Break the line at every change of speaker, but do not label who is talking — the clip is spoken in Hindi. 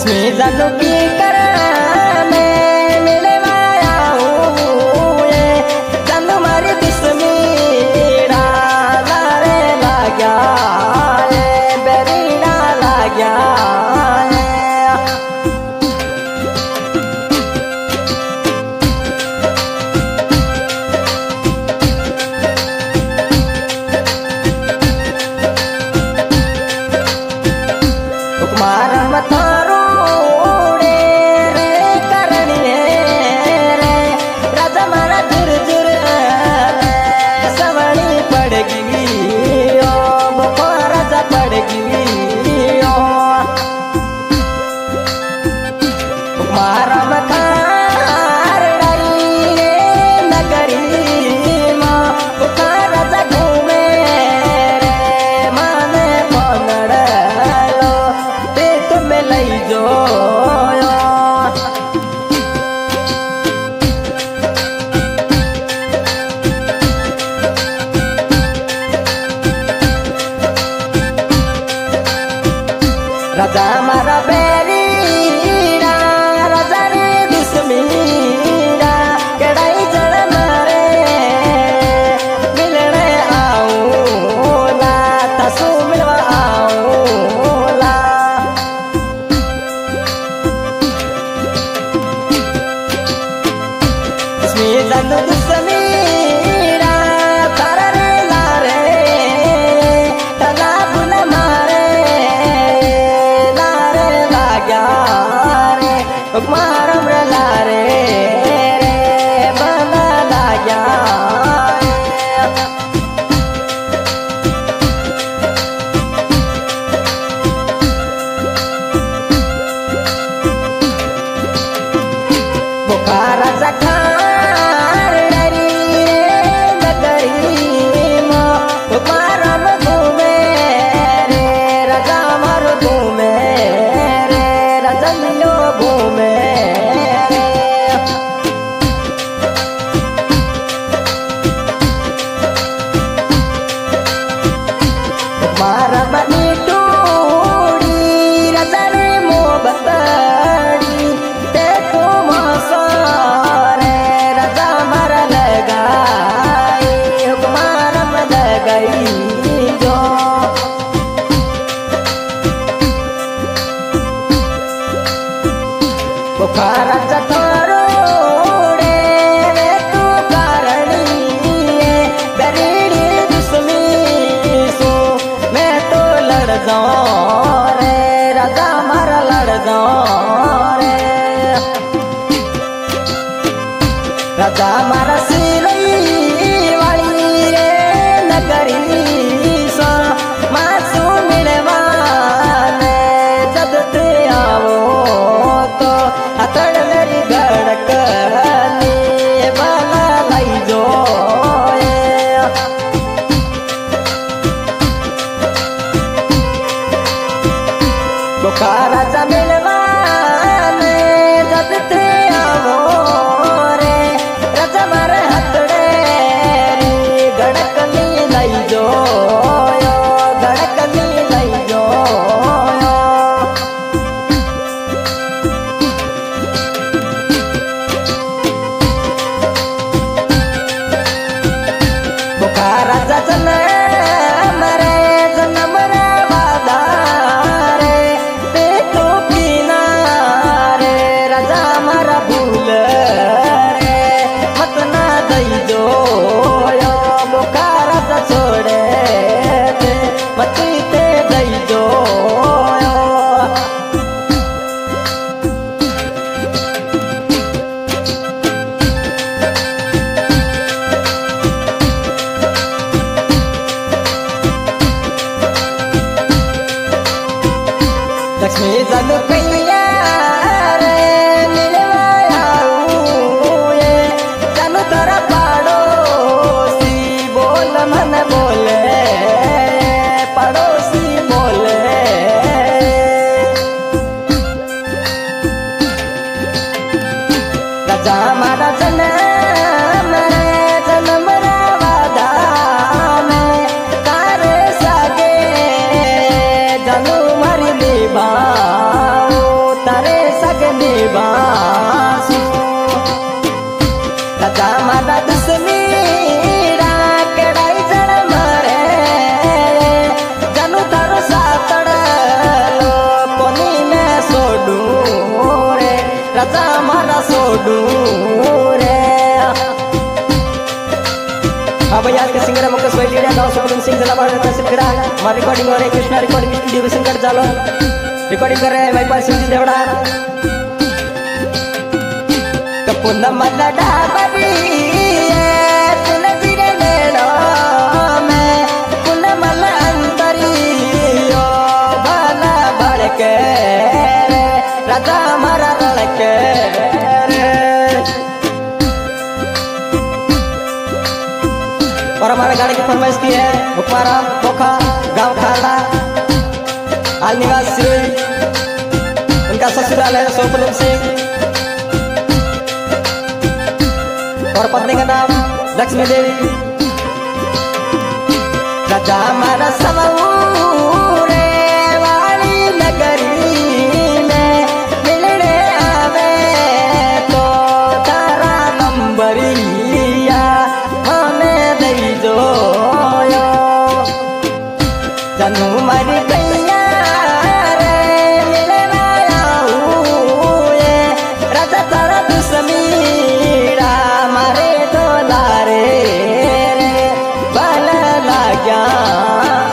लक्ष्मी जानू की कर में मिलवा आऊं ये जानू मारी दुश्मनी लारे लाग्या बेरीना लाग्या मारा मथारो रे करनी रे राजा मारा जुर जुर सवणी पड़गी ओ बको राजा पड़गी ओ मारा मथार डरी नगरी माँ बुका राजा घूमे रे माने पनड़ लई जो राजा मारा बेरीरा राजा रे दुश्मनीरा कड़ाई जड़ मारे मिलने आऊं ला तसू मिलवा आऊं ला जानू दुश्मनीरा तारा रे लारे तालाब न मारे लारे लाग्या रे मारम रे लारे रे बना लाग्या बुखारा जखा मारा बनी टूड़ी राजा रे मोहब्बतड़ी ते तुम सारे राजा मारा लगाई हुक्मारा में लगाई जो बुखारा जथारो रे तू करणी बेरीड़ी दुश्मनी मैं तो लड़ जाऊं रे राजा मारा लड़ जाऊं रे राजा मारा सिलई वाली रे नगरी सा मासू मिलवाने जब ते आओ तो हथड़ मेरी धड़कनी बना लाई जो बुखारा जा मिलवाने जब ते आवो रे राजा मारे हथड़े री गड़कनी लाई जो गड़कनी लाई जो बुखारा जा जन्म रे जन्म रे वादा भूल रे मत ना दई जो बुखारा जा छोड़े मत ते दई जो लक्ष्मी जानू कैया रे मिलवा आऊं ये जानू तारा पड़ोसी बोल मन बोले पड़ोसी बोले राजा मारा जन्म रे जन्म रे वादा में तारे सागे जानू मारी निभाओ तारे जिला बाड़ सिलगड़ा हमारी रिकॉर्डिंग हो रही है कृष्णा रिकॉर्डिंग स्टूडियो बिशनगढ़ जालो रिकॉर्डिंग कर रहे हैं भाई पास सिंधी देवड़ा कपुन मल्ला डाबरी तुलसी रे नेड़ो में पुन मल्ला अंतरी ओ भला भड़के राजा हमारा लड़के और हमारे गाड़ी की फरमाइश की है बुकमारा पोखा गांव खाला आल निवासी उनका ससुराल है सोपलम सिंह और पत्नी का नाम लक्ष्मी देवी राजा हमारा समूरे वाली नगरी में मिलने आवे तो तारा नंबरिया हमें दे दो जनू मरी गैया रे मिले ये राजा तारा दुश्मीरा मारे तो लारे रे बल लाग्या